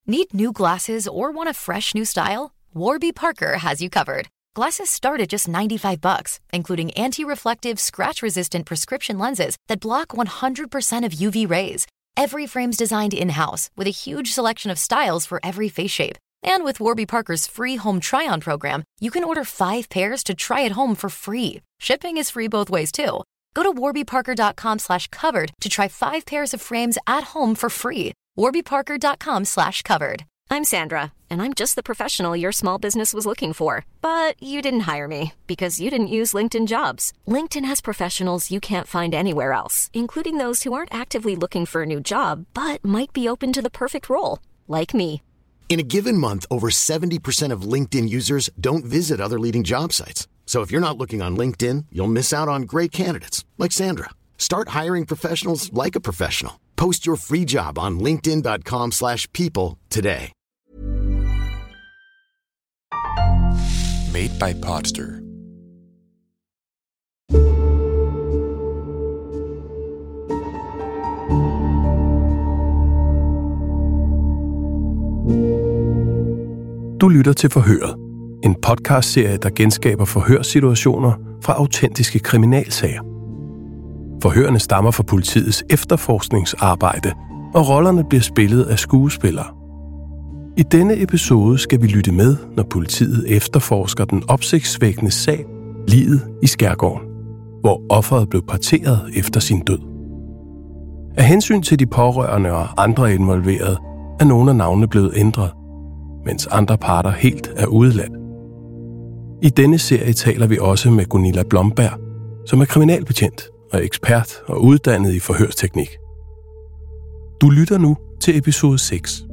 Need new glasses or want a fresh new style? Warby Parker has you covered. Glasses start at just $95, including anti-reflective, scratch-resistant prescription lenses that block 100% of UV rays. Every frame's designed in-house with a huge selection of styles for every face shape. And with Warby Parker's free home try-on program, you can order 5 pairs to try at home for free. Shipping is free both ways, too. Go to warbyparker.com/covered to try 5 pairs of frames at home for free. warbyparker.com/covered. I'm Sandra, and I'm just the professional your small business was looking for. But you didn't hire me because you didn't use LinkedIn Jobs. LinkedIn has professionals you can't find anywhere else, including those who aren't actively looking for a new job, but might be open to the perfect role, like me. In a given month, over 70% of LinkedIn users don't visit other leading job sites. So if you're not looking on LinkedIn, you'll miss out on great candidates like Sandra. Start hiring professionals like a professional. Post your free job on linkedin.com/people today. Made by Podster. Du lytter til Forhøret, en podcastserie, der genskaber forhørssituationer fra autentiske kriminalsager. Forhørene stammer fra politiets efterforskningsarbejde, og rollerne bliver spillet af skuespillere. I denne episode skal vi lytte med, når politiet efterforsker den opsigtsvækkende sag, liget i Skærgården, hvor offeret blev parteret efter sin død. Af hensyn til de pårørende og andre involverede, er nogle af navnene blevet ændret, mens andre parter helt er udeladt. I denne serie taler vi også med Gunilla Blomberg, som er kriminalbetjent og ekspert og uddannet i forhørsteknik. Du lytter nu til episode 6.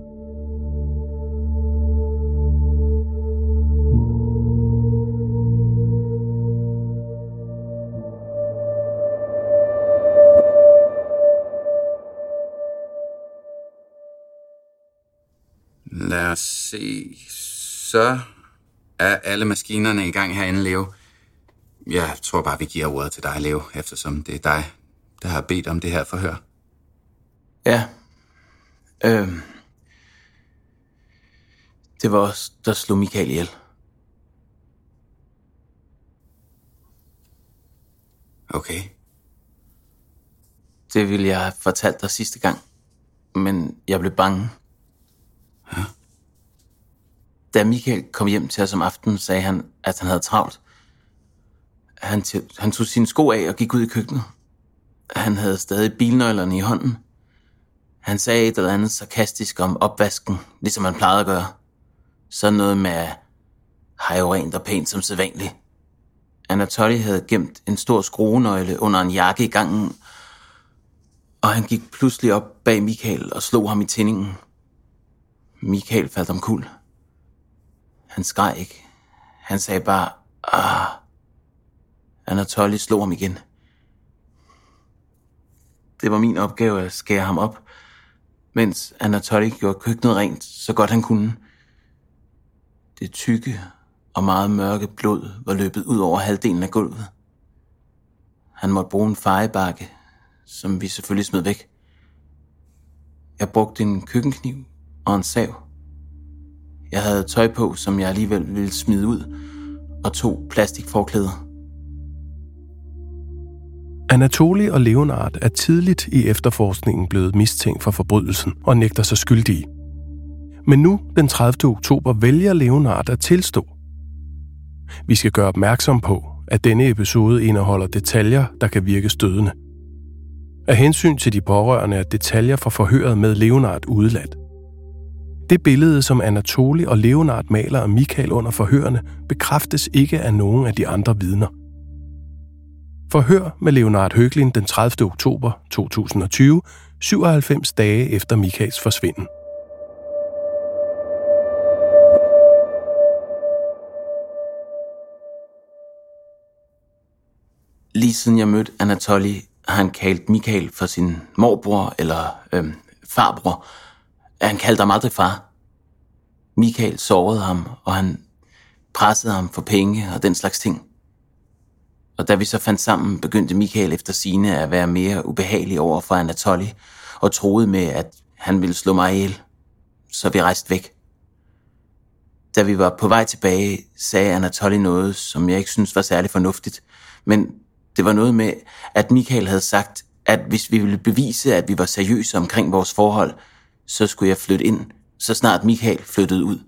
Lad os se. Så er alle maskinerne i gang herinde, Leo. Jeg tror bare, vi giver ordet til dig, Leo, eftersom det er dig, der har bedt om det her forhør. Ja. Det var os, der slog Michael ihjel. Okay. Det ville jeg have fortalt dig sidste gang, men jeg blev bange. Ja. Da Michael kom hjem til os om aftenen, sagde han, at han havde travlt. Han tog sine sko af og gik ud i køkkenet. Han havde stadig bilnøglerne i hånden. Han sagde et eller andet sarkastisk om opvasken, ligesom han plejede at gøre. Sådan noget med, har jo rent og pænt som sædvanligt. Anatoly havde gemt en stor skruenøgle under en jakke i gangen, og han gik pludselig op bag Michael og slog ham i tindingen. Michael faldt omkuld. Han skreg ikke. Han sagde bare, ah. Anatoly slog ham igen. Det var min opgave at skære ham op, mens Anatoly gjorde køkkenet rent, så godt han kunne. Det tykke og meget mørke blod var løbet ud over halvdelen af gulvet. Han måtte bruge en fejebakke, som vi selvfølgelig smed væk. Jeg brugte en køkkenkniv og en sav. Jeg havde tøj på, som jeg alligevel ville smide ud, og 2 plastikforklæder. Anatoly og Leonard er tidligt i efterforskningen blevet mistænkt for forbrydelsen og nægter sig skyldige. Men nu, den 30. oktober, vælger Leonard at tilstå. Vi skal gøre opmærksom på, at denne episode indeholder detaljer, der kan virke stødende. Af hensyn til de pårørende er detaljer fra forhøret med Leonard udeladt. Det billede, som Anatoly og Leonard maler af Michael under forhørene, bekræftes ikke af nogen af de andre vidner. Forhør med Leonard Höglin den 30. oktober 2020, 97 dage efter Michaels forsvinden. Lige siden jeg mødte Anatoly, har han kaldt Michael for sin morbror eller farbror. Han kaldte ham aldrig far. Michael sårede ham, og han pressede ham for penge og den slags ting. Og da vi så fandt sammen, begyndte Michael efter sigende at være mere ubehagelig over for Anatoly, og troede med, at han ville slå mig ihjel. så vi rejste væk. Da vi var på vej tilbage, sagde Anatoly noget, som jeg ikke synes var særlig fornuftigt. Men det var noget med, at Michael havde sagt, at hvis vi ville bevise, at vi var seriøse omkring vores forhold, så skulle jeg flytte ind, så snart Michael flyttede ud.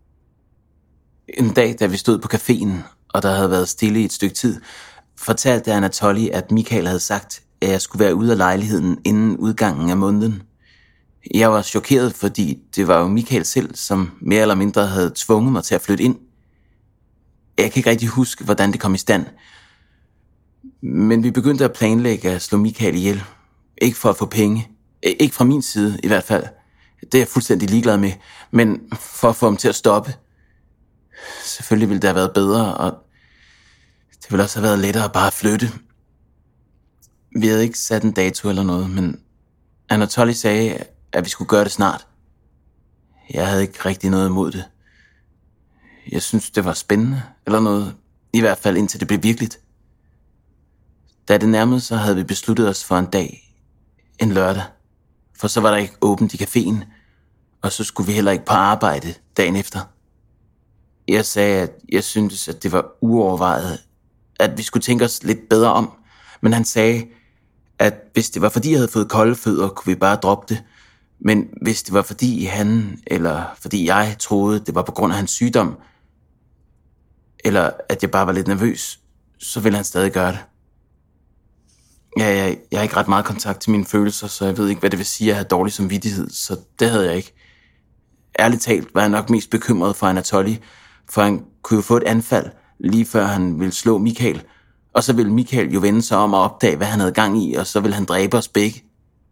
En dag, da vi stod på caféen, og der havde været stille i et stykke tid, fortalte Anatoly, at Michael havde sagt, at jeg skulle være ude af lejligheden inden udgangen af måneden. Jeg var chokeret, fordi det var jo Michael selv, som mere eller mindre havde tvunget mig til at flytte ind. Jeg kan ikke rigtig huske, hvordan det kom i stand. Men vi begyndte at planlægge at slå Michael ihjel. Ikke for at få penge. Ikke fra min side i hvert fald. Det er jeg fuldstændig ligeglad med. Men for at få ham til at stoppe. Selvfølgelig ville det have været bedre, og det ville også have været lettere bare at flytte. Vi havde ikke sat en dato eller noget, men Anatoly sagde, at vi skulle gøre det snart. Jeg havde ikke rigtig noget imod det. Jeg synes, det var spændende eller noget. I hvert fald indtil det blev virkeligt. Da det nærmede sig, havde vi besluttet os for en dag. En lørdag. For så var der ikke åbent i caféen, og så skulle vi heller ikke på arbejde dagen efter. Jeg sagde, at jeg syntes, at det var uovervejet, at vi skulle tænke os lidt bedre om. Men han sagde, at hvis det var fordi, jeg havde fået kolde fødder, kunne vi bare droppe det. Men hvis det var fordi han, eller fordi jeg troede, det var på grund af hans sygdom, eller at jeg bare var lidt nervøs, så ville han stadig gøre det. Jeg har ikke ret meget kontakt til mine følelser, så jeg ved ikke, hvad det vil sige at have dårlig samvittighed, så det havde jeg ikke. Ærligt talt var jeg nok mest bekymret for Anatoly, for han kunne jo få et anfald, lige før han ville slå Michael, og så ville Michael jo vende sig om og opdage, hvad han havde gang i, og så ville han dræbe os begge.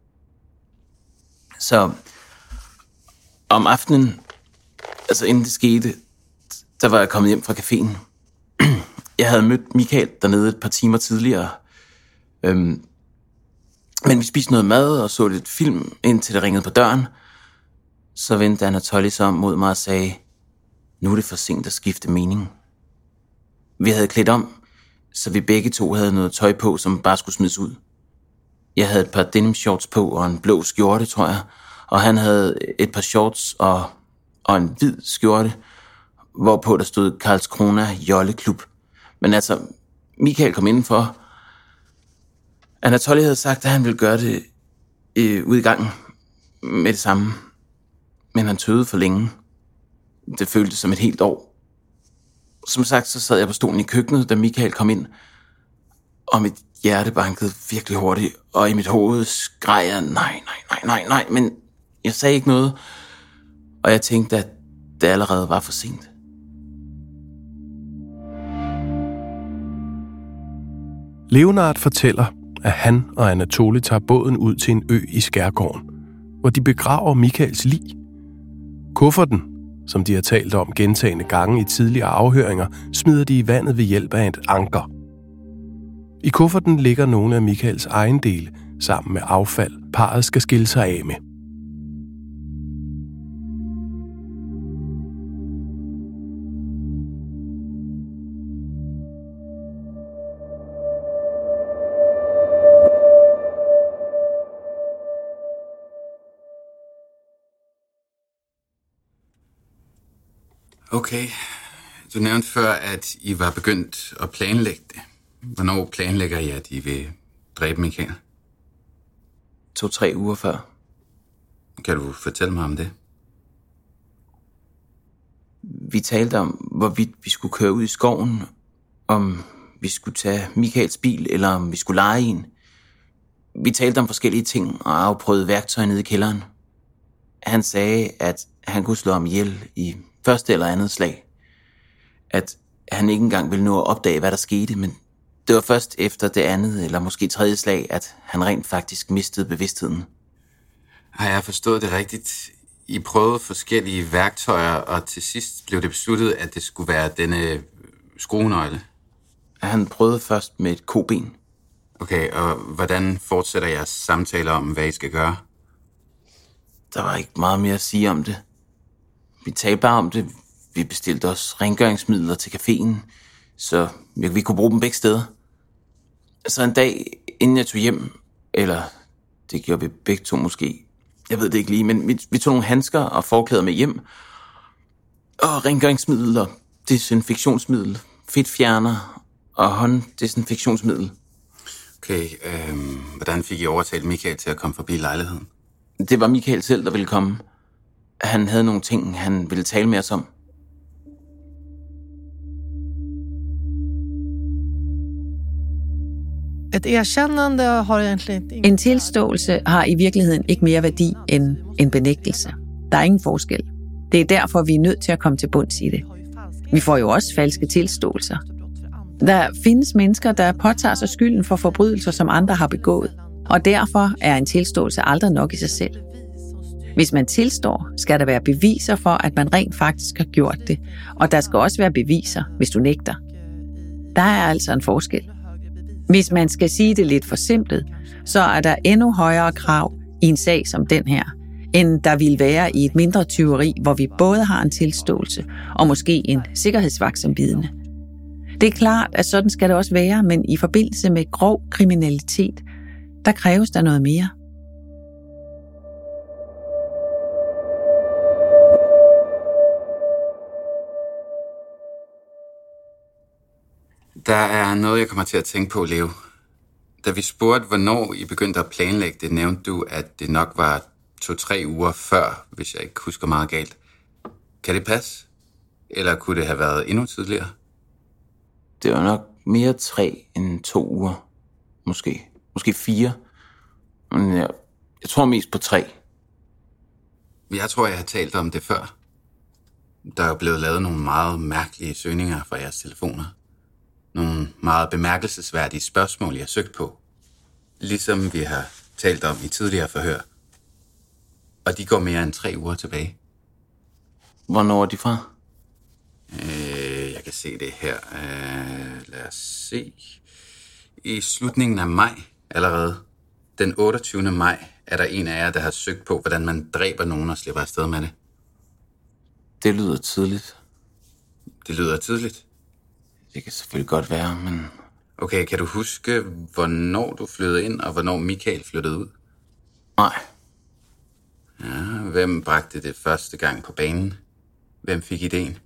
Så om aftenen, altså inden det skete, der var jeg kommet hjem fra caféen. Jeg havde mødt Michael dernede et par timer tidligere, men vi spiste noget mad og så lidt film, indtil det ringede på døren. Så vendte Anatoly sig om mod mig og sagde, nu er det for sent at skifte mening. Vi havde klædt om, så vi begge to havde noget tøj på, som bare skulle smides ud. Jeg havde et par denim shorts på og en blå skjorte, tror jeg, og han havde et par shorts og en hvid skjorte, hvorpå der stod Karlskrona Jolleklub. Men altså, Michael kom indenfor. Anatoly havde sagt, at han ville gøre det ud i gangen med det samme. Men han tøvede for længe. Det føltes som et helt år. Som sagt, så sad jeg på stolen i køkkenet, da Michael kom ind. Og mit hjerte bankede virkelig hurtigt. Og i mit hoved skreg jeg, nej. Men jeg sagde ikke noget. Og jeg tænkte, at det allerede var for sent. Leonard fortæller, at han og Anatoly tager båden ud til en ø i skærgården, hvor de begraver Michaels lig. Kufferten, som de har talt om gentagne gange i tidligere afhøringer, smider de i vandet ved hjælp af et anker. I kufferten ligger nogle af Michaels ejendele sammen med affald, parret skal skille sig af med. Okay, du nævnte før, at I var begyndt at planlægge det. Hvornår planlægger I, at I vil dræbe Michael? 2-3 uger før. Kan du fortælle mig om det? Vi talte om, hvorvidt vi skulle køre ud i skoven, om vi skulle tage Michaels bil, eller om vi skulle leje en. Vi talte om forskellige ting og afprøvede værktøj nede i kælderen. Han sagde, at han kunne slå ham ihjel i første eller andet slag. At han ikke engang ville nå at opdage, hvad der skete, men det var først efter det andet, eller måske tredje slag, at han rent faktisk mistede bevidstheden. Har jeg forstået det rigtigt? I prøvede forskellige værktøjer, og til sidst blev det besluttet, at det skulle være denne skruenøgle. Han prøvede først med et koben. Okay, og hvordan fortsætter jeres samtaler om, hvad I skal gøre? Der var ikke meget mere at sige om det. Vi talte bare om det. Vi bestilte os rengøringsmidler til caféen, så vi kunne bruge dem begge steder. Så en dag, inden jeg tog hjem, eller det gjorde vi begge to måske, Jeg ved det ikke lige, men vi tog nogle handsker og forklæder med hjem. Og rengøringsmiddel og desinfektionsmiddel, fedtfjerner og hånddesinfektionsmiddel. Okay, hvordan fik I overtalt Michael til at komme forbi lejligheden? Det var Michael selv, der ville komme. Han havde nogle ting, han ville tale med os om. En tilståelse har i virkeligheden ikke mere værdi end en benægtelse. Der er ingen forskel. Det er derfor, vi er nødt til at komme til bunds i det. Vi får jo også falske tilståelser. Der findes mennesker, der påtager sig skylden for forbrydelser, som andre har begået. Og derfor er en tilståelse aldrig nok i sig selv. Hvis man tilstår, skal der være beviser for, at man rent faktisk har gjort det. Og der skal også være beviser, hvis du nægter. Der er altså en forskel. Hvis man skal sige det lidt forsimplet, så er der endnu højere krav i en sag som den her, end der ville være i et mindre tyveri, hvor vi både har en tilståelse og måske en sikkerhedsvagt som vidne. Det er klart, at sådan skal det også være, men i forbindelse med grov kriminalitet, der kræves der noget mere. Der er noget, jeg kommer til at tænke på, Leo. Da vi spurgte, hvornår I begyndte at planlægge det, nævnte du, at det nok var 2-3 uger før, hvis jeg ikke husker meget galt. Kan det passe? Eller kunne det have været endnu tidligere? Det var nok mere 3 end 2 uger. Måske 4. Men jeg tror mest på 3. Jeg tror, jeg har talt om det før. Der er jo blevet lavet nogle meget mærkelige søgninger fra jeres telefoner. Nogle meget bemærkelsesværdige spørgsmål, jeg har søgt på. Ligesom vi har talt om i tidligere forhør. Og de går mere end 3 uger tilbage. Hvornår er de fra? Jeg kan se det her. Lad os se. I slutningen af maj allerede. Den 28. maj er der en af jer, der har søgt på, hvordan man dræber nogen og slipper afsted med det. Det lyder tidligt. Det lyder tidligt? Det kan selvfølgelig godt være, men... Okay, kan du huske, hvornår du flyttede ind, og hvornår Michael flyttede ud? Nej. Ja, hvem bragte det første gang på banen? Hvem fik ideen?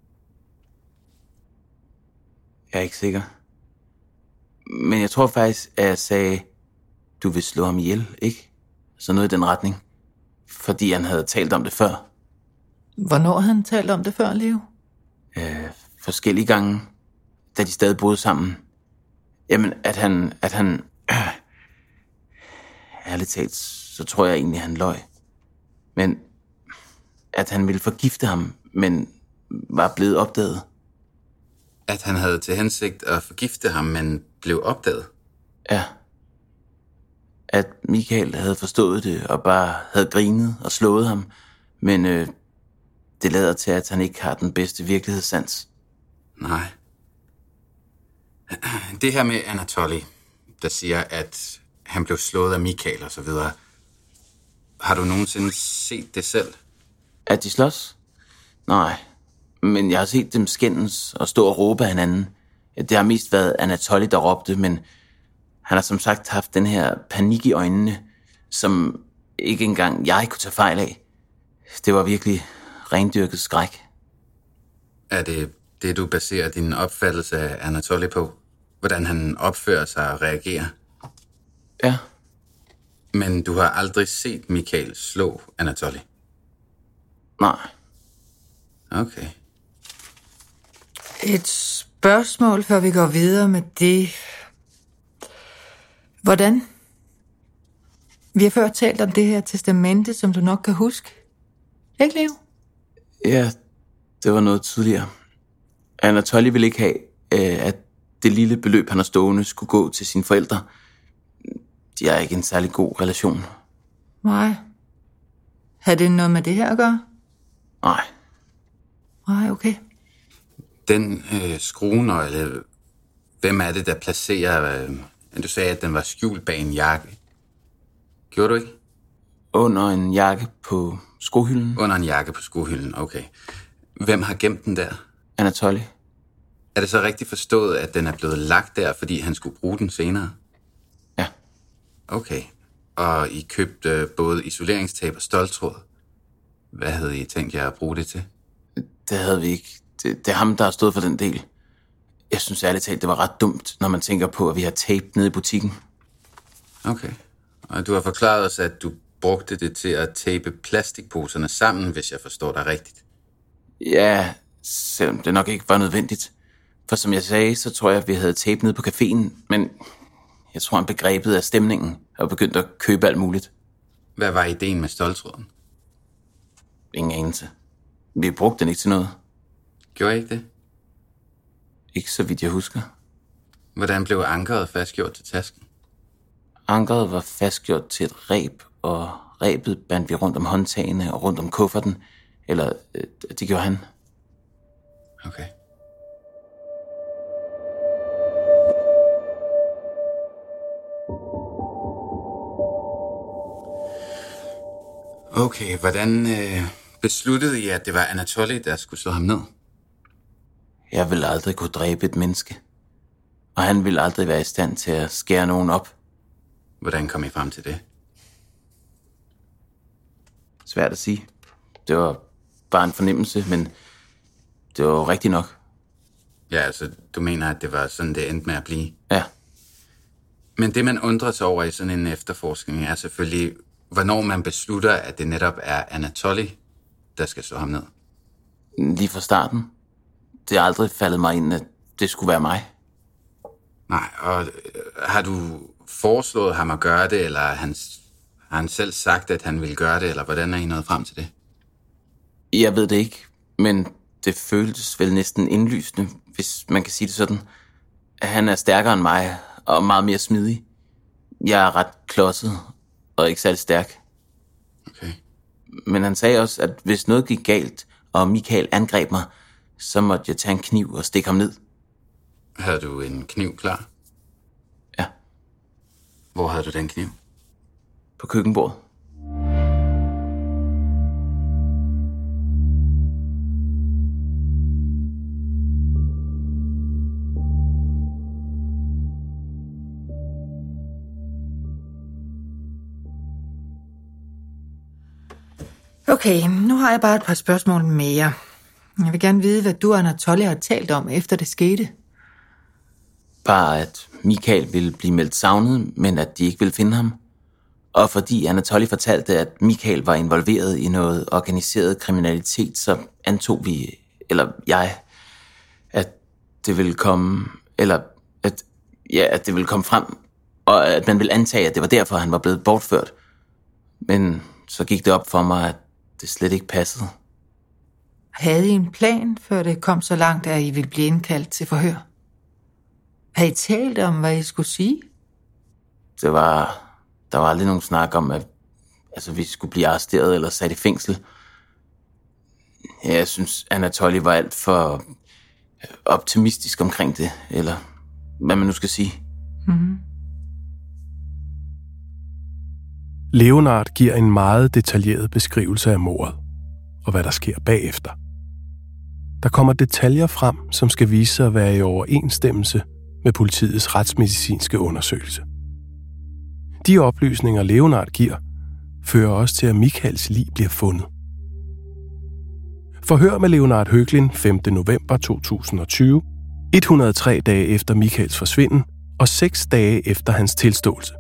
Jeg er ikke sikker. Men jeg tror faktisk, at jeg sagde, du vil slå ham ihjel, ikke? Så noget i den retning. Fordi han havde talt om det før. Hvornår havde han talt om det før, Leo? Forskellige gange, da de stadig boede sammen. Jamen, at han ærligt talt, så tror jeg egentlig, han løj. Men at han ville forgifte ham, men var blevet opdaget. At han havde til hensigt at forgifte ham, men blev opdaget? Ja. At Michael havde forstået det, og bare havde grinet og slået ham. Men det lader til, at han ikke har den bedste virkelighedssans. Nej. Det her med Anatoly, der siger, at han blev slået af Michael og så videre. Har du nogensinde set det selv? At de slås? Nej. Men jeg har set dem skændes og stå og råbe af hinanden. Det har mest været Anatoly, der råbte, men han har som sagt haft den her panik i øjnene, som ikke engang jeg kunne tage fejl af. Det var virkelig rendyrket skræk. Er det, du baserer din opfattelse af Anatoly på? Hvordan han opfører sig og reagerer? Ja. Men du har aldrig set Michael slå Anatoly? Nej. Okay. Et spørgsmål, før vi går videre med det. Hvordan? Vi har før talt om det her testamente, som du nok kan huske. Ikke, Leo? Ja, det var noget tidligere. Anatoly ville ikke have, at det lille beløb, han har stående, skulle gå til sine forældre. De har ikke en særlig god relation. Nej. Har det noget med det her at gøre? Nej. Nej, okay. Den skruenøgle, hvem er det, der placerer... Du sagde, at den var skjult bag en jakke. Gjorde du ikke? Under en jakke på skohylden. Under en jakke på skohylden, okay. Hvem har gemt den der? Anatoly. Er det så rigtigt forstået, at den er blevet lagt der, fordi han skulle bruge den senere? Ja. Okay. og I købte både isoleringstape og ståltråd. Hvad havde I tænkt jer at bruge det til? Det havde vi ikke. Det er ham, der har stået for den del. Jeg synes ærligt talt, det var ret dumt, når man tænker på, at vi har tape nede i butikken. Okay. Og du har forklaret os, at du brugte det til at tape plastikposerne sammen, hvis jeg forstår dig rigtigt. Ja, selvom det nok ikke var nødvendigt. For som jeg sagde, så tror jeg, at vi havde tape nede på caféen, men jeg tror, han begrebet af stemningen og begyndte at købe alt muligt. Hvad var ideen med ståltråden? Ingen anelse. Vi brugte den ikke til noget. Gjorde I ikke det? Ikke så vidt jeg husker. Hvordan blev ankeret fastgjort til tasken? Ankeret var fastgjort til et reb, og rebet bandt vi rundt om håndtagene og rundt om kufferten. Eller det gjorde han. Okay. Okay, hvordan besluttede I, at det var Anatoly, der skulle slå ham ned? Jeg ville aldrig kunne dræbe et menneske. Og han ville aldrig være i stand til at skære nogen op. Hvordan kom I frem til det? Svært at sige. Det var bare en fornemmelse, men det var jo rigtigt nok. Ja, altså, du mener, at det var sådan, det endte med at blive? Ja. Men det, man undrer sig over i sådan en efterforskning, er selvfølgelig, hvornår man beslutter, at det netop er Anatoly, der skal slå ham ned. Lige fra starten. Det er aldrig faldet mig ind, at det skulle være mig. Nej, og har du foreslået ham at gøre det, eller har han selv sagt, at han ville gøre det, eller hvordan er I nået frem til det? Jeg ved det ikke, men det føltes vel næsten indlysende, hvis man kan sige det sådan. Han er stærkere end mig, og meget mere smidig. Jeg er ret klodset, og ikke særlig stærk. Okay. Men han sagde også, at hvis noget gik galt, og Michael angreb mig, så måtte jeg tage en kniv og stikke ham ned. Havde du en kniv klar? Ja. Hvor havde du den kniv? På køkkenbordet. Okay, nu har jeg bare et par spørgsmål mere. Jeg vil gerne vide, hvad du og Anatoly har talt om, efter det skete. Bare at Michael ville blive meldt savnet, men at de ikke ville finde ham. Og fordi Anatoly fortalte, at Michael var involveret i noget organiseret kriminalitet, så antog vi, eller jeg, at det ville komme, eller at det ville komme frem, og at man ville antage, at det var derfor, han var blevet bortført. Men så gik det op for mig, at det slet ikke passede. Havde I en plan, før det kom så langt, at I ville blive indkaldt til forhør? Havde I talt om, hvad I skulle sige? Der var aldrig nogen snak om, at vi skulle blive arresteret eller sat i fængsel. Jeg synes, Anatoly var alt for optimistisk omkring det, eller hvad man nu skal sige. Mm-hmm. Leonard giver en meget detaljeret beskrivelse af mordet, og hvad der sker bagefter. Der kommer detaljer frem, som skal vise sig at være i overensstemmelse med politiets retsmedicinske undersøgelse. De oplysninger, Leonard giver, fører også til, at Michaels lig bliver fundet. Forhør med Leonard Höglin 5. november 2020, 103 dage efter Michaels forsvinden og 6 dage efter hans tilståelse.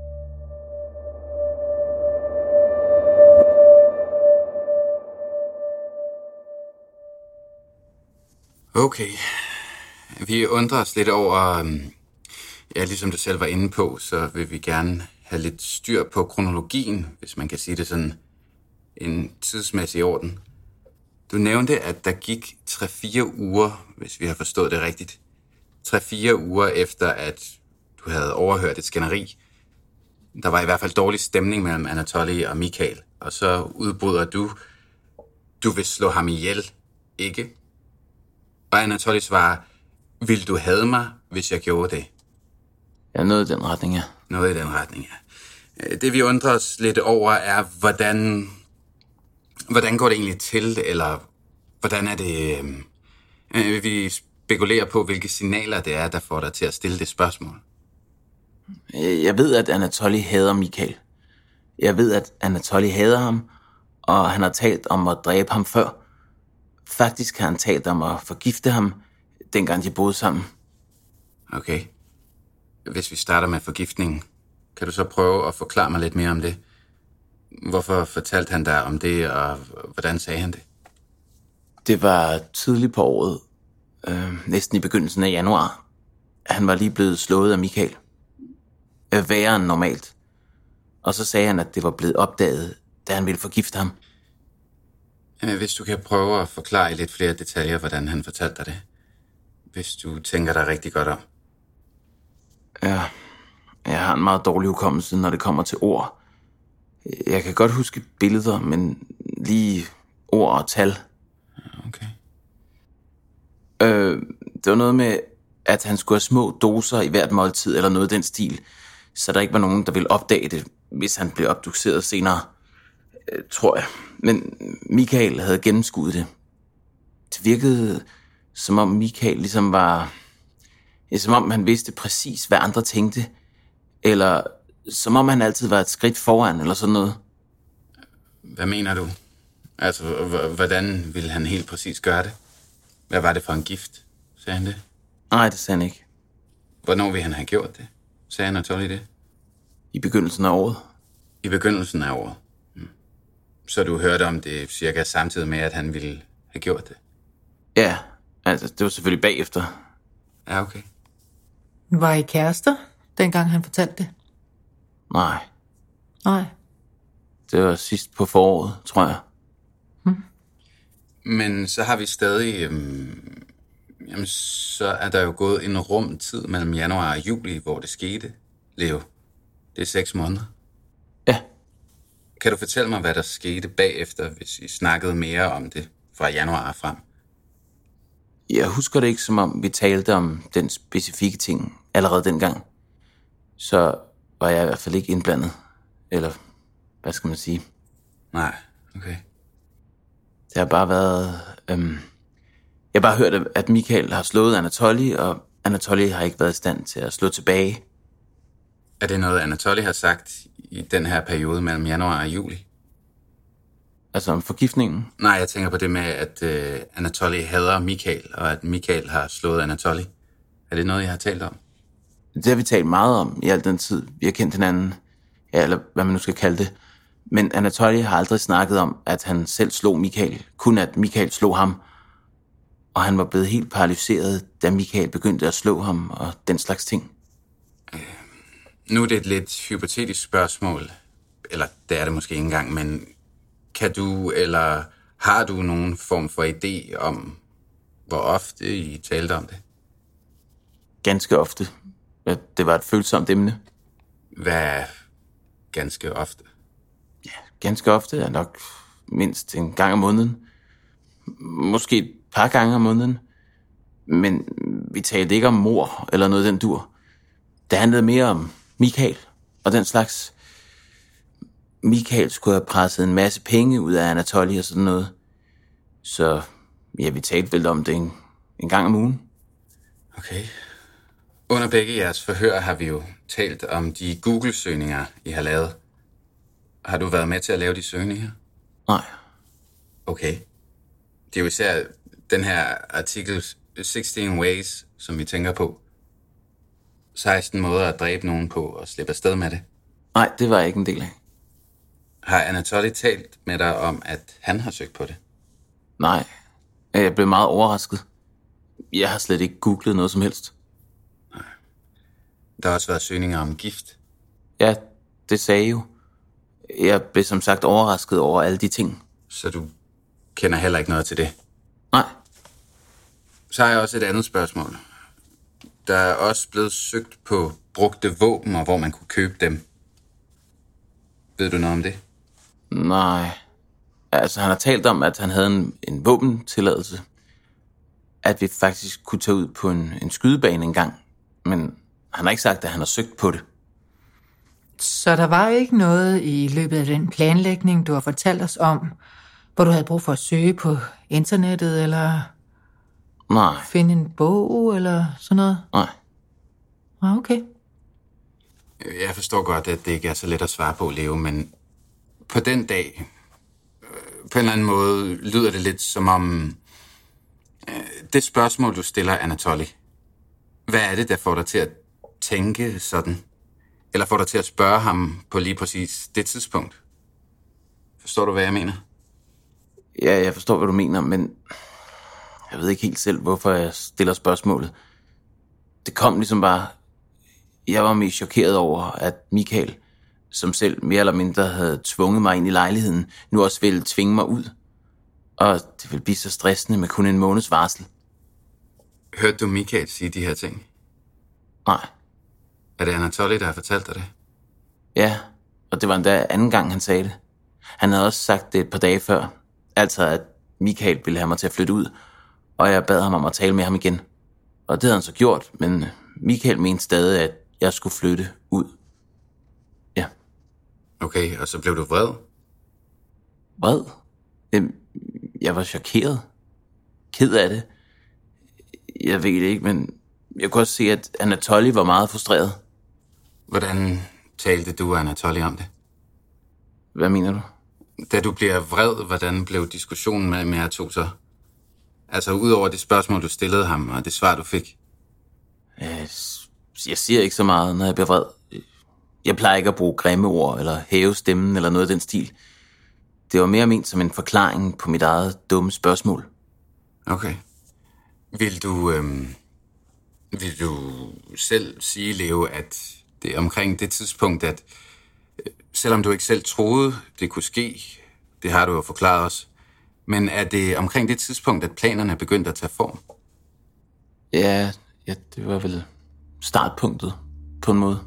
Okay. Vi undrer os lidt over, ligesom du selv var inde på, så vil vi gerne have lidt styr på kronologien, hvis man kan sige det sådan, en tidsmæssig orden. Du nævnte, at der gik 3-4 uger, hvis vi har forstået det rigtigt. 3-4 uger efter, at du havde overhørt et skænderi. Der var i hvert fald dårlig stemning mellem Anatoly og Michael, og så udbryder du vil slå ham ihjel, ikke? Og Anatoly svarer, vil du hade mig, hvis jeg gjorde det? Ja, noget i den retning, ja. Noget i den retning, ja. Det vi undrer os lidt over er, hvordan går det egentlig til, eller hvordan er det... vi spekulerer på, hvilke signaler det er, der får dig til at stille det spørgsmål. Jeg ved, at Anatoly hader Michael. Jeg ved, at Anatoly hader ham, og han har talt om at dræbe ham før. Faktisk har han talt om at forgifte ham, dengang de boede sammen. Okay. Hvis vi starter med forgiftningen, kan du så prøve at forklare mig lidt mere om det? Hvorfor fortalte han dig om det, og hvordan sagde han det? Det var tidligt på året, næsten i begyndelsen af januar. Han var lige blevet slået af Michael. Værre end normalt. Og så sagde han, at det var blevet opdaget, da han ville forgifte ham. Jamen, hvis du kan prøve at forklare i lidt flere detaljer, hvordan han fortalte dig det. Hvis du tænker dig rigtig godt om. Ja, jeg har en meget dårlig hukommelse, når det kommer til ord. Jeg kan godt huske billeder, men lige ord og tal. Okay. Det var noget med, at han skulle have små doser i hvert måltid, eller noget i den stil, så der ikke var nogen, der ville opdage det, hvis han blev obduceret senere, tror jeg. Men Michael havde gennemskuet det. Det virkede, som om Michael ligesom var... som om han vidste præcis, hvad andre tænkte, eller som om han altid var et skridt foran, eller sådan noget. Hvad mener du? Altså, hvordan ville han helt præcis gøre det? Hvad var det for en gift? Sagde han det? Nej, det sagde han ikke. Hvornår ville han have gjort det? Sagde Anatoly det? I begyndelsen af året. I begyndelsen af året? Så du hørte om det cirka samtidig med, at han ville have gjort det? Ja, altså det var selvfølgelig bagefter. Ja, okay. Var I kærester, dengang han fortalte det? Nej, Nej. det var sidst på foråret, tror jeg. Men så har vi stadig... jamen, så er der jo gået en rum tid mellem januar og juli, hvor det skete, Leo. Det er 6 måneder. Ja. Kan du fortælle mig, hvad der skete bagefter, hvis I snakkede mere om det fra januar frem? Jeg husker det ikke, som om vi talte om den specifikke ting allerede dengang. Så var jeg i hvert fald ikke indblandet. Eller, hvad skal man sige? Nej, okay. Det har bare været... Jeg har bare hørt, at Michael har slået Anatoly, og Anatoly har ikke været i stand til at slå tilbage. Er det noget, Anatoly har sagt i den her periode mellem januar og juli? Altså om forgiftningen? Nej, jeg tænker på det med, at Anatoly hader Michael, og at Michael har slået Anatoly. Er det noget, jeg har talt om? Det har vi talt meget om i al den tid, vi har kendt hinanden. Ja, eller hvad man nu skal kalde det. Men Anatoly har aldrig snakket om, at han selv slog Michael. Kun at Michael slog ham. Og han var blevet helt paralyseret, da Michael begyndte at slå ham og den slags ting. Nu er det et lidt hypotetisk spørgsmål. Eller det er det måske ikke engang, men kan du, eller har du nogen form for idé om, hvor ofte I talte om det? Ganske ofte. Det var et følsomt emne. Hvad ganske ofte? Ja, ganske ofte er nok mindst en gang om måneden. Måske et par gange om måneden. Men vi talte ikke om mord eller noget den dur. Det handlede mere om Michael og den slags. Michael skulle have presset en masse penge ud af Anatoly og sådan noget. Så ja, vi talte vel om det en gang om ugen. Okay. Under begge jeres forhør har vi jo talt om de Google-søgninger, I har lavet. Har du været med til at lave de søgninger? Nej. Okay. Det er jo især den her artikel 16 Ways, som vi tænker på. 16 måder at dræbe nogen på og slippe afsted med det. Nej, det var jeg ikke en del af. Har Anatoly talt med dig om, at han har søgt på det? Nej, jeg blev meget overrasket. Jeg har slet ikke googlet noget som helst. Nej. Der har også været søgninger om gift. Ja, det sagde jeg jo. Jeg blev som sagt overrasket over alle de ting. Så du kender heller ikke noget til det? Nej. Så har jeg også et andet spørgsmål. Der er også blevet søgt på brugte våben, og hvor man kunne købe dem. Ved du noget om det? Nej. Altså, han har talt om, at han havde en våbentilladelse. At vi faktisk kunne tage ud på en skydebane engang. Men han har ikke sagt, at han har søgt på det. Så der var ikke noget i løbet af den planlægning, du har fortalt os om, hvor du havde brug for at søge på internettet, eller Nej. finde en bog, eller sådan noget? Nej. Ah, okay. Jeg forstår godt, at det ikke er så let at svare på, Leo, men på den dag, på en eller anden måde, lyder det lidt som om, det spørgsmål, du stiller, Anatoly, hvad er det, der får dig til at tænke sådan? Eller får dig til at spørge ham på lige præcis det tidspunkt? Forstår du, hvad jeg mener? Ja, jeg forstår, hvad du mener, men jeg ved ikke helt selv, hvorfor jeg stiller spørgsmålet. Det kom ligesom bare... Jeg var mest chokeret over, at Michael, som selv mere eller mindre havde tvunget mig ind i lejligheden, nu også ville tvinge mig ud. Og det ville blive så stressende med kun en måneds varsel. Hørte du Michael sige de her ting? Nej. Er det Anatoly, der har fortalt dig det? Ja, og det var endda anden gang, han sagde det. Han havde også sagt det et par dage før. Altså, at Michael ville have mig til at flytte ud, og jeg bad ham om at tale med ham igen. Og det havde han så gjort, men Michael mente stadig, at jeg skulle flytte ud. Ja. Okay, og så blev du vred? Vred? Jeg var chokeret. Ked af det. Jeg ved det ikke, men jeg kunne også se, at Anatoly var meget frustreret. Hvordan talte du og Anatoly om det? Hvad mener du? Da du bliver vred, hvordan blev diskussionen med jer to så? Altså udover det spørgsmål, du stillede ham, og det svar, du fik? Jeg siger ikke så meget, når jeg bliver vred. Jeg plejer ikke at bruge grimme ord, eller hæve stemmen, eller noget af den stil. Det var mere ment som en forklaring på mit eget dumme spørgsmål. Okay. Vil du selv sige, Leo, at det er omkring det tidspunkt, at selvom du ikke selv troede, det kunne ske, det har du jo forklaret os, men er det omkring det tidspunkt, at planerne begyndte at tage form? Ja, det var vel startpunktet på en måde.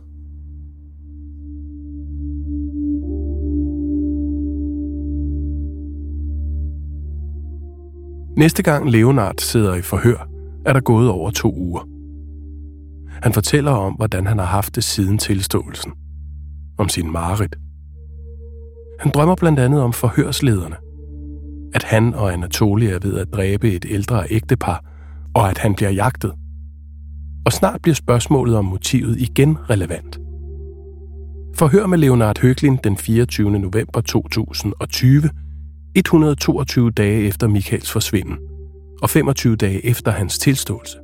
Næste gang Leonard sidder i forhør, er der gået over 2 uger. Han fortæller om, hvordan han har haft det siden tilståelsen. Om sin mareridt. Han drømmer blandt andet om forhørslederne. At han og Anatoly er ved at dræbe et ældre ægtepar, og at han bliver jagtet. Og snart bliver spørgsmålet om motivet igen relevant. Forhør med Leonard Höglin den 24. november 2020, 122 dage efter Michaels forsvinden, og 25 dage efter hans tilståelse.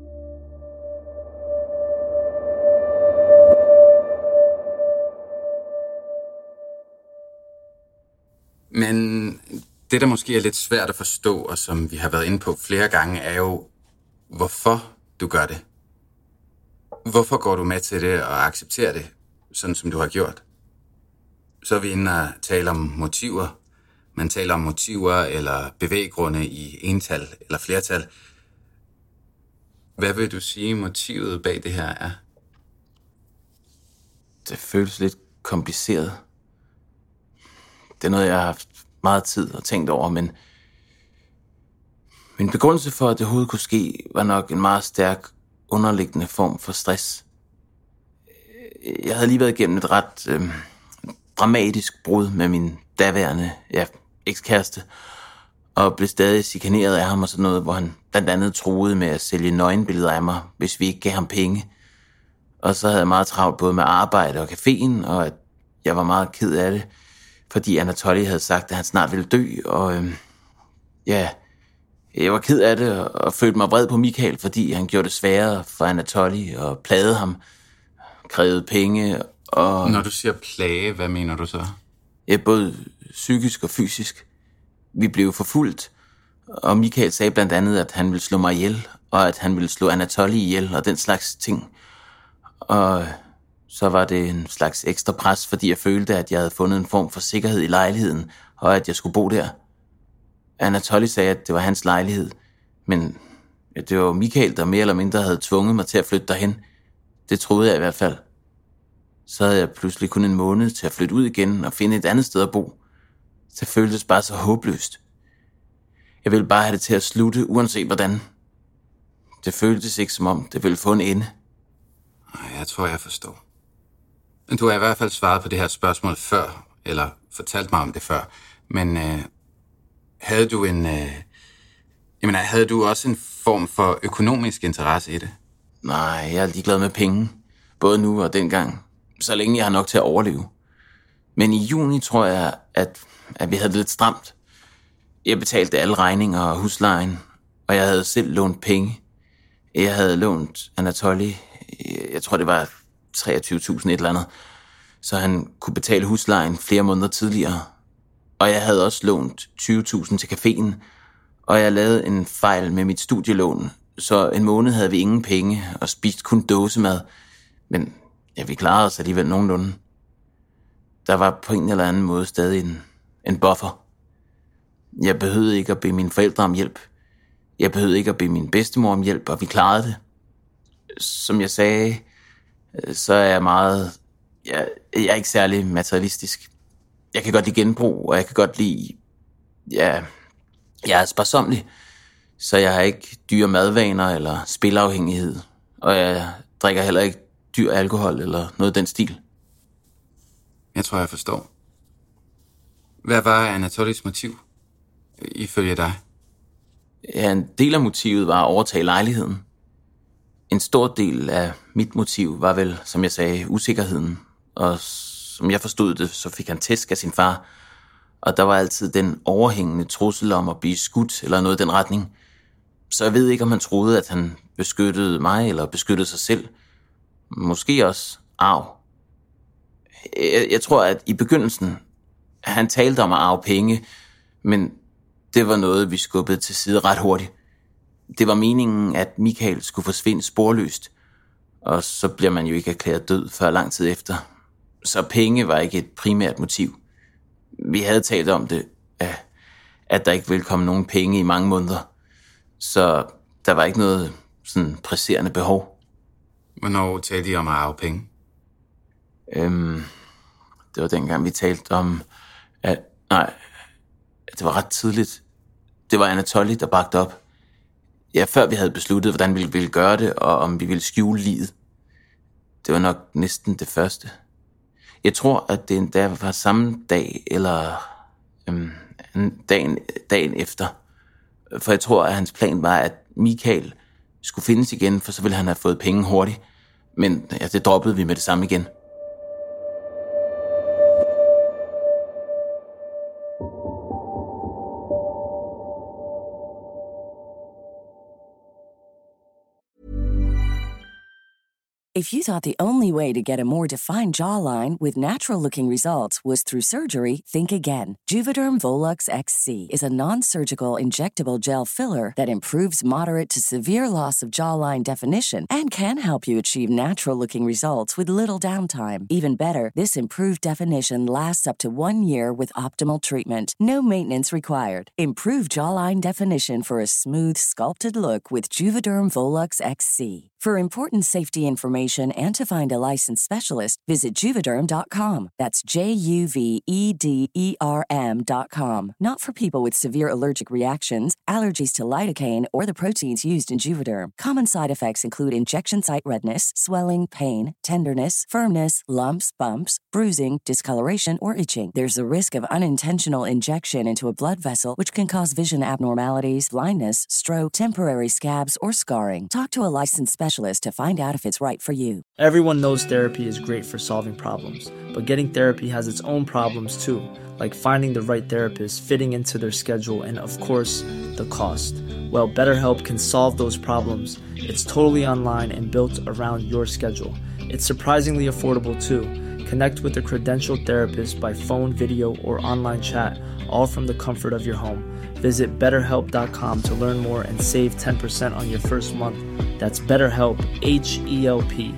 Men det, der måske er lidt svært at forstå, og som vi har været inde på flere gange, er jo, hvorfor du gør det. Hvorfor går du med til det og accepterer det, sådan som du har gjort? Så er vi inde og tale om motiver. Man taler om motiver eller bevæggrunde i ental eller flertal. Hvad vil du sige, motivet bag det her er? Det føles lidt kompliceret. Det er noget, jeg har haft meget tid og tænkt over, men min begrundelse for, at det overhovedet kunne ske, var nok en meget stærk underliggende form for stress. Jeg havde lige været igennem et ret dramatisk brud med min daværende ekskæreste, og blev stadig chikaneret af ham og sådan noget, hvor han blandt andet truede med at sælge nøgenbilleder af mig, hvis vi ikke gav ham penge. Og så havde jeg meget travlt både med arbejde og caféen, og at jeg var meget ked af det, fordi Anatoly havde sagt, at han snart ville dø, og jeg var ked af det og følte mig vred på Michael, fordi han gjorde det sværere for Anatoly og plagede ham, krævede penge og... Når du siger plage, hvad mener du så? Ja, både psykisk og fysisk. Vi blev forfulgt, og Michael sagde blandt andet, at han ville slå mig ihjel, og at han ville slå Anatoly ihjel og den slags ting. Og så var det en slags ekstra pres, fordi jeg følte, at jeg havde fundet en form for sikkerhed i lejligheden, og at jeg skulle bo der. Anatoly sagde, at det var hans lejlighed, men det var Michael, der mere eller mindre havde tvunget mig til at flytte derhen. Det troede jeg i hvert fald. Så havde jeg pludselig kun en måned til at flytte ud igen og finde et andet sted at bo. Det føltes bare så håbløst. Jeg ville bare have det til at slutte, uanset hvordan. Det føltes ikke som om, det ville få en ende. Jeg tror, jeg forstår. Du har i hvert fald svaret på det her spørgsmål før, eller fortalt mig om det før. Men havde du også en form for økonomisk interesse i det? Nej, jeg er ligeglad med penge. Både nu og dengang. Så længe jeg har nok til at overleve. Men i juni tror jeg, at vi havde det lidt stramt. Jeg betalte alle regninger og huslejen, og jeg havde selv lånt penge. Jeg havde lånt Anatoly, jeg tror det var 23.000 et eller andet, så han kunne betale huslejen flere måneder tidligere. Og jeg havde også lånt 20.000 til caféen, og jeg lavede en fejl med mit studielån, så en måned havde vi ingen penge og spiste kun dåsemad. Men ja, vi klarede os alligevel nogenlunde. Der var på en eller anden måde stadig en buffer. Jeg behøvede ikke at bede mine forældre om hjælp. Jeg behøvede ikke at bede min bedstemor om hjælp, og vi klarede det. Som jeg sagde, så er jeg meget... Jeg er ikke særlig materialistisk. Jeg kan godt lide genbrug, og jeg kan godt lide... Ja, jeg er sparsomlig, så jeg har ikke dyre madvaner eller spilafhængighed. Og jeg drikker heller ikke dyr alkohol eller noget den stil. Jeg tror, jeg forstår. Hvad var Anatolys motiv, ifølge dig? Ja, en del af motivet var at overtage lejligheden. En stor del af mit motiv var vel, som jeg sagde, usikkerheden. Og som jeg forstod det, så fik han tæsk af sin far. Og der var altid den overhængende trussel om at blive skudt eller noget i den retning. Så jeg ved ikke, om han troede, at han beskyttede mig eller beskyttede sig selv. Måske også arv. Jeg tror, at i begyndelsen, han talte om at arve penge, men det var noget, vi skubbede til side ret hurtigt. Det var meningen, at Michael skulle forsvinde sporløst, og så bliver man jo ikke erklæret død før lang tid efter. Så penge var ikke et primært motiv. Vi havde talt om det, at der ikke ville komme nogen penge i mange måneder, så der var ikke noget sådan presserende behov. Hvornår talte I om at arve penge? Det var dengang, vi talte om, at det var ret tidligt. Det var Anatoly, der bagte op. Ja, før vi havde besluttet, hvordan vi ville gøre det, og om vi ville skjule livet. Det var nok næsten det første. Jeg tror, at det endda var samme dag, eller dagen efter. For jeg tror, at hans plan var, at Michael skulle findes igen, for så ville han have fået penge hurtigt. Men ja, det droppede vi med det samme igen. If you thought the only way to get a more defined jawline with natural-looking results was through surgery, think again. Juvederm Volux XC is a non-surgical injectable gel filler that improves moderate to severe loss of jawline definition and can help you achieve natural-looking results with little downtime. Even better, this improved definition lasts up to 1 year with optimal treatment. No maintenance required. Improve jawline definition for a smooth, sculpted look with Juvederm Volux XC. For important safety information and to find a licensed specialist, visit Juvederm.com. That's JUVEDERM.com. Not for people with severe allergic reactions, allergies to lidocaine, or the proteins used in Juvederm. Common side effects include injection site redness, swelling, pain, tenderness, firmness, lumps, bumps, bruising, discoloration, or itching. There's a risk of unintentional injection into a blood vessel, which can cause vision abnormalities, blindness, stroke, temporary scabs, or scarring. Talk to a licensed specialist to find out if it's right for you. Everyone knows therapy is great for solving problems, but getting therapy has its own problems too, like finding the right therapist, fitting into their schedule, and of course, the cost. Well, BetterHelp can solve those problems. It's totally online and built around your schedule. It's surprisingly affordable too. Connect with a credentialed therapist by phone, video, or online chat, all from the comfort of your home. Visit BetterHelp.com to learn more and save 10% on your first month. That's BetterHelp, H-E-L-P.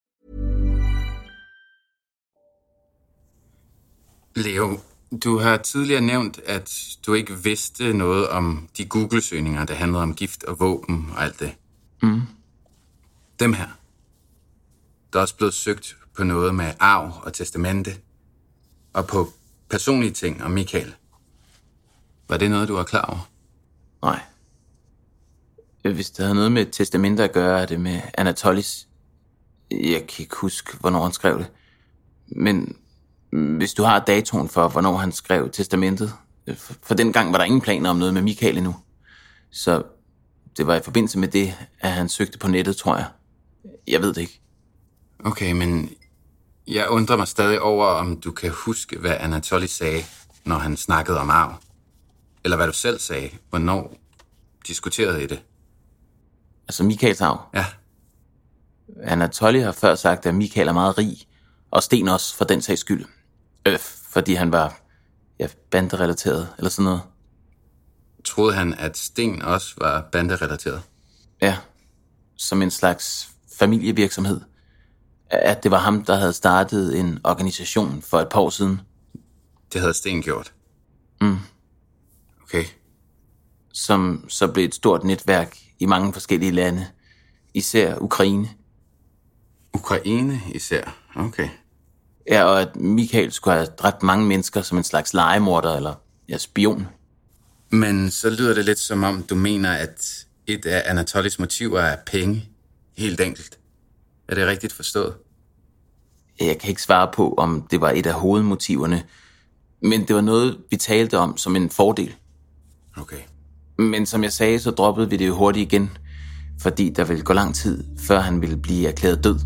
Leo, du har tidligere nævnt, at du ikke vidste noget om de Google-søgninger, der handlede om gift og våben og alt det. Mm. Dem her. Der er også blevet søgt på noget med arv og testamente, og på personlige ting om Michael. Var det noget, du var klar over? Nej. Hvis det havde noget med testamente at gøre, er det med Anatolys. Jeg kan ikke huske, hvornår han skrev det. Men hvis du har datoen for, hvornår han skrev testamentet, for den gang var der ingen planer om noget med Michael endnu. Så det var i forbindelse med det, at han søgte på nettet, tror jeg. Jeg ved det ikke. Okay, men Jeg undrer mig stadig over, om du kan huske, hvad Anatoly sagde, når han snakkede om arv. Eller hvad du selv sagde. Hvornår diskuterede I det? Altså Michaels arv? Ja. Anatoly har før sagt, at Michael er meget rig, og Sten også for den sags skyld. Fordi han var banderelateret, eller sådan noget. Troede han, at Sten også var banderelateret? Ja, som en slags familievirksomhed. At det var ham, der havde startet en organisation for et par år siden. Det havde Sten gjort? Okay. Som så blev et stort netværk i mange forskellige lande. Især Ukraine. Ukraine især? Okay. Ja, og at Michael skulle have dræbt mange mennesker som en slags legemorder eller spion. Men så lyder det lidt som om, du mener, at et af Anatolys motiver er penge. Helt enkelt. Er det rigtigt forstået? Jeg kan ikke svare på, om det var et af hovedmotiverne. Men det var noget, vi talte om som en fordel. Okay. Men som jeg sagde, så droppede vi det jo hurtigt igen. Fordi der ville gå lang tid, før han ville blive erklæret død.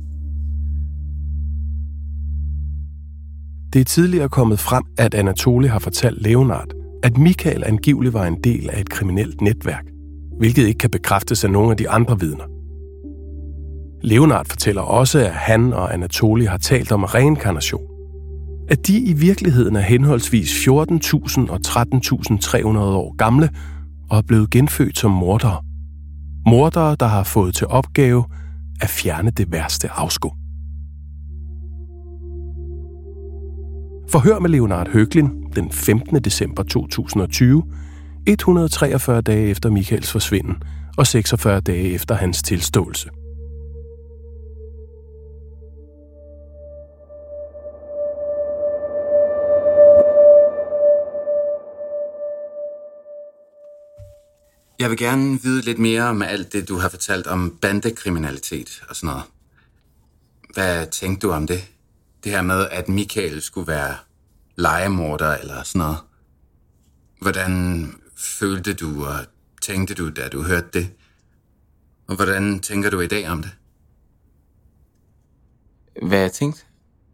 Det er tidligere kommet frem, at Anatoly har fortalt Leonard, at Michael angiveligt var en del af et kriminelt netværk, hvilket ikke kan bekræftes af nogen af de andre vidner. Leonard fortæller også, at han og Anatoly har talt om reinkarnation. At de i virkeligheden er henholdsvis 14.000 og 13.300 år gamle og er blevet genfødt som mordere. Mordere, der har fået til opgave at fjerne det værste afskum. Forhør med Leonard Höglin den 15. december 2020, 143 dage efter Michaels forsvinden og 46 dage efter hans tilståelse. Jeg vil gerne vide lidt mere om alt det, du har fortalt om bandekriminalitet og sådan noget. Hvad tænkte du om det? Det her med, at Michael skulle være legemorder eller sådan noget. Hvordan følte du og tænkte du, da du hørte det? Og hvordan tænker du i dag om det? Hvad jeg tænkte?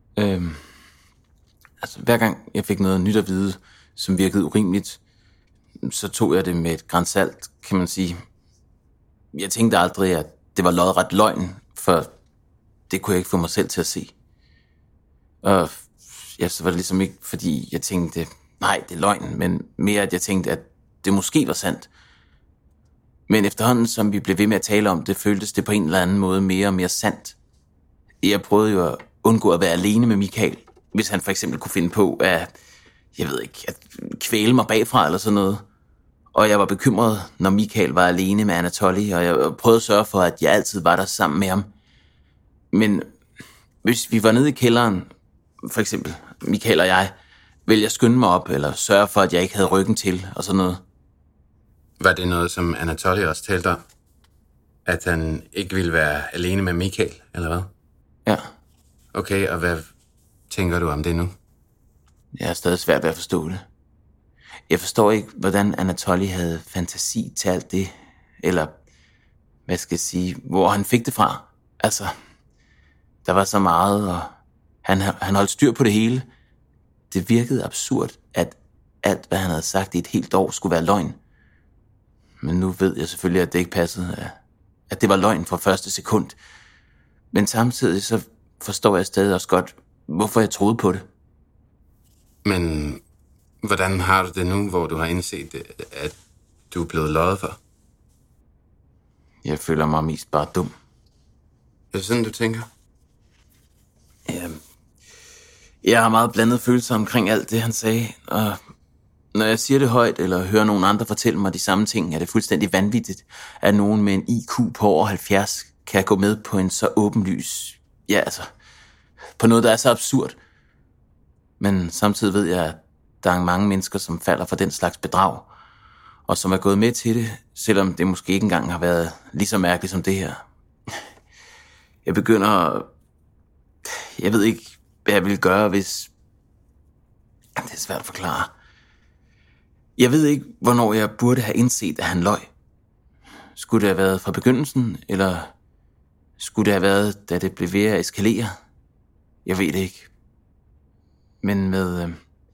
Hver gang jeg fik noget nyt at vide, som virkede urimeligt, så tog jeg det med et gran salt, kan man sige. Jeg tænkte aldrig, at det var lodret løgn, for det kunne jeg ikke få mig selv til at se. Og så var det ligesom ikke, fordi jeg tænkte, nej, det er løgn, men mere, at jeg tænkte, at det måske var sandt. Men efterhånden, som vi blev ved med at tale om det, føltes det på en eller anden måde mere og mere sandt. Jeg prøvede jo at undgå at være alene med Michael, hvis han for eksempel kunne finde på at kvæle mig bagfra eller sådan noget. Og jeg var bekymret, når Michael var alene med Anatoly, og jeg prøvede at sørge for, at jeg altid var der sammen med ham. Men hvis vi var nede i kælderen, for eksempel Michael og jeg, ville jeg skynde mig op, eller sørge for, at jeg ikke havde ryggen til, og sådan noget. Var det noget, som Anatoly også talte om? At han ikke ville være alene med Michael, eller hvad? Ja. Okay, og hvad tænker du om det nu? Jeg har stadig svært ved at forstå det. Jeg forstår ikke, hvordan Anatoly havde fantasi til alt det, eller hvad skal jeg sige, hvor han fik det fra. Altså, der var så meget, og han holdt styr på det hele. Det virkede absurd, at alt, hvad han havde sagt i et helt år, skulle være løgn. Men nu ved jeg selvfølgelig, at det ikke passede, at det var løgn fra første sekund. Men samtidig så forstår jeg stadig også godt, hvorfor jeg troede på det. Men hvordan har du det nu, hvor du har indset, at du er blevet løjet for? Jeg føler mig mest bare dum. Er det sådan, du tænker? Ja. Jeg har meget blandet følelser omkring alt det, han sagde. Og når jeg siger det højt, eller hører nogen andre fortælle mig de samme ting, er det fuldstændig vanvittigt, at nogen med en IQ på over 70 kan gå med på en så åbenlys... på noget, der er så absurd. Men samtidig ved jeg, at der er mange mennesker, som falder for den slags bedrag, og som er gået med til det, selvom det måske ikke engang har været lige så mærkeligt som det her. Jeg ved ikke, hvad jeg ville gøre, hvis... Det er svært at forklare. Jeg ved ikke, hvornår jeg burde have indset, at han løj. Skulle det have været fra begyndelsen, eller skulle det have været, da det blev ved at eskalere? Jeg ved det ikke. Men med...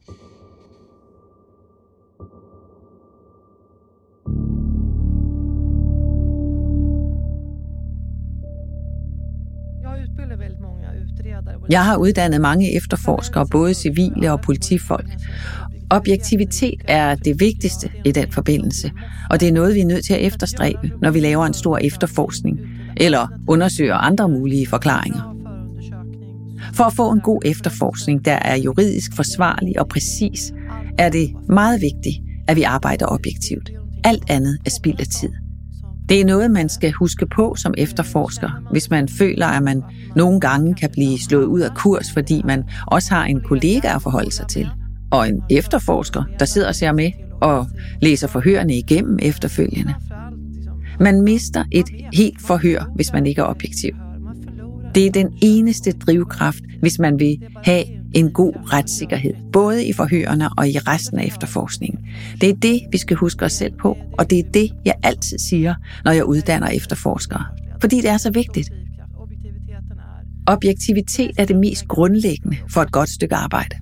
Jeg har uddannet mange efterforskere, både civile og politifolk. Objektivitet er det vigtigste i den forbindelse, og det er noget, vi er nødt til at efterstræbe, når vi laver en stor efterforskning, eller undersøger andre mulige forklaringer. For at få en god efterforskning, der er juridisk forsvarlig og præcis, er det meget vigtigt, at vi arbejder objektivt. Alt andet er spild af tid. Det er noget, man skal huske på som efterforsker, hvis man føler, at man nogle gange kan blive slået ud af kurs, fordi man også har en kollega at forholde sig til. Og en efterforsker, der sidder og ser med og læser forhørene igennem efterfølgende. Man mister et helt forhør, hvis man ikke er objektiv. Det er den eneste drivkraft, hvis man vil have en god retssikkerhed, både i forhørene og i resten af efterforskningen. Det er det, vi skal huske os selv på, og det er det, jeg altid siger, når jeg uddanner efterforskere. Fordi det er så vigtigt. Objektivitet er det mest grundlæggende for et godt stykke arbejde.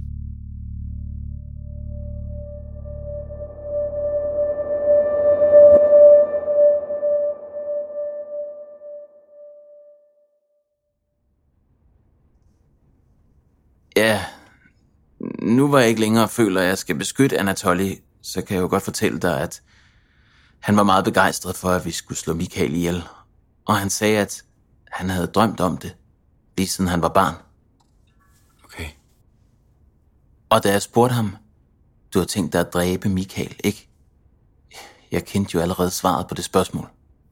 Ja, nu hvor jeg ikke længere føler, at jeg skal beskytte Anatoly, så kan jeg jo godt fortælle dig, at han var meget begejstret for, at vi skulle slå Michael ihjel. Og han sagde, at han havde drømt om det, lige siden han var barn. Okay. Og da jeg spurgte ham, du har tænkt dig at dræbe Michael, ikke? Jeg kendte jo allerede svaret på det spørgsmål.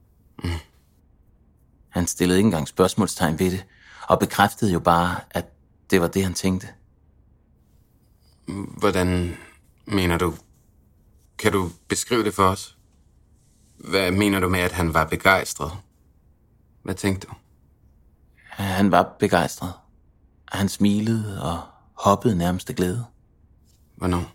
Han stillede ikke engang spørgsmålstegn ved det, og bekræftede jo bare, at det var det, han tænkte. Hvordan mener du? Kan du beskrive det for os? Hvad mener du med, at han var begejstret? Hvad tænkte du? Han var begejstret. Han smilede og hoppede nærmest af glæde. Hvornår?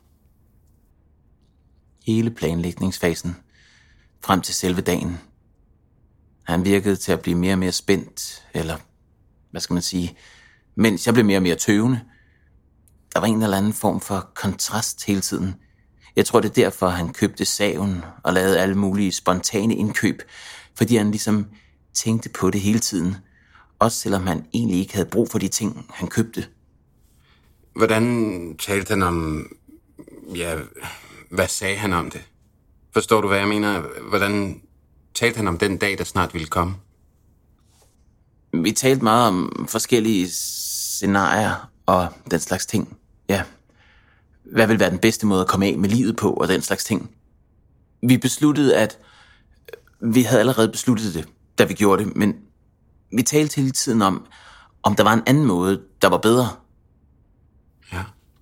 Hele planlægningsfasen, frem til selve dagen. Han virkede til at blive mere og mere spændt, eller hvad skal man sige, mens jeg blev mere og mere tøvende. Der var en eller anden form for kontrast hele tiden. Jeg tror, det er derfor, han købte saven og lavede alle mulige spontane indkøb, fordi han ligesom tænkte på det hele tiden, også selvom han egentlig ikke havde brug for de ting, han købte. Hvordan talte han om... Ja, hvad sagde han om det? Forstår du, hvad jeg mener? Hvordan talte han om den dag, der snart ville komme? Vi talte meget om forskellige scenarier og den slags ting. Ja, hvad vil være den bedste måde at komme af med livet på og den slags ting. Vi besluttede, at vi havde allerede besluttet det, da vi gjorde det, men vi talte hele tiden om der var en anden måde, der var bedre. Ja.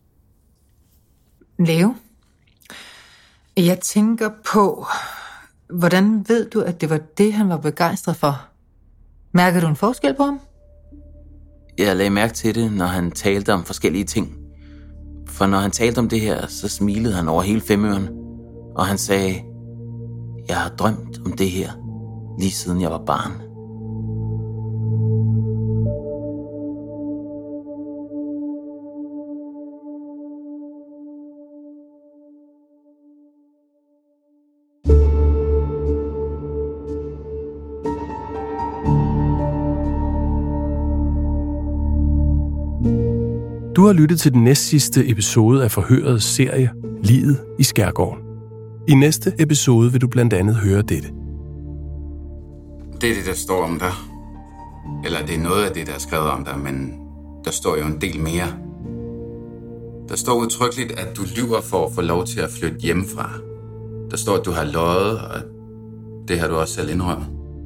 Leo, jeg tænker på, hvordan ved du, at det var det, han var begejstret for? Mærker du en forskel på ham? Jeg lagde mærke til det, når han talte om forskellige ting. For når han talte om det her, så smilede han over hele femøren. Og han sagde, jeg har drømt om det her, lige siden jeg var barn. Du har lyttet til den næstsidste episode af forhørets serie, Liget i Skærgården. I næste episode vil du blandt andet høre dette. Det er det, der står om dig. Eller det er noget af det, der er skrevet om dig, men der står jo en del mere. Der står udtrykkeligt, at du lyver for at få lov til at flytte hjemmefra. Der står, at du har løjet, og det har du også selv indrømmet.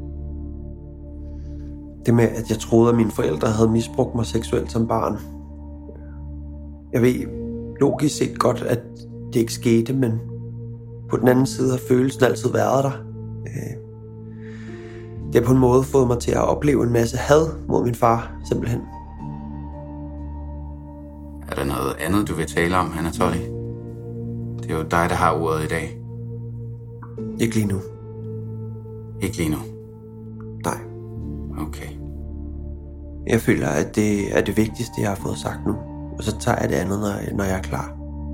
Det med, at jeg troede, at mine forældre havde misbrugt mig seksuelt som barn. Jeg ved logisk set godt, at det ikke skete, men på den anden side har følelsen altid været der. Det har på en måde fået mig til at opleve en masse had mod min far, simpelthen. Er der noget andet, du vil tale om, Anatoly? Det er jo dig, der har ordet i dag. Ikke lige nu. Ikke lige nu? Nej. Okay. Jeg føler, at det er det vigtigste, jeg har fået sagt nu. Og så tager jeg det andet, når jeg er klar.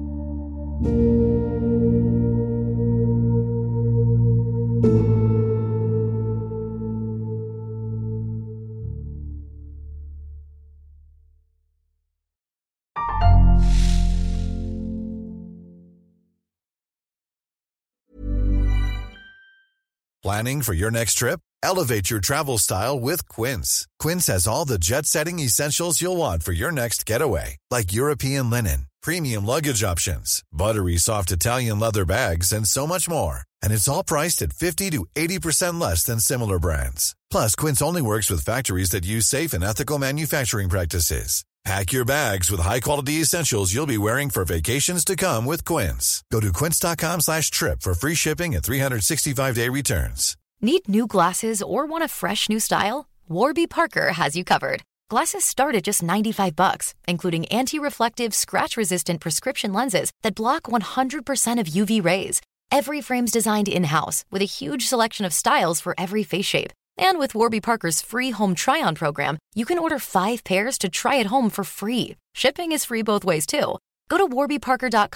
Planning for your next trip? Elevate your travel style with Quince. Quince has all the jet-setting essentials you'll want for your next getaway, like European linen, premium luggage options, buttery soft Italian leather bags, and so much more. And it's all priced at 50 to 80% less than similar brands. Plus, Quince only works with factories that use safe and ethical manufacturing practices. Pack your bags with high-quality essentials you'll be wearing for vacations to come with Quince. Go to quince.com/trip for free shipping and 365-day returns. Need new glasses or want a fresh new style? Warby Parker has you covered. Glasses start at just $95, including anti-reflective, scratch-resistant prescription lenses that block 100% of UV rays. Every frame's designed in-house with a huge selection of styles for every face shape. And with Warby Parker's free home try-on program, you can order 5 pairs to try at home for free. Shipping is free both ways, too. Go to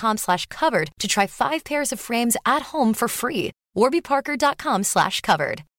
warbyparker.com/covered to try 5 pairs of frames at home for free. warbyparker.com/covered.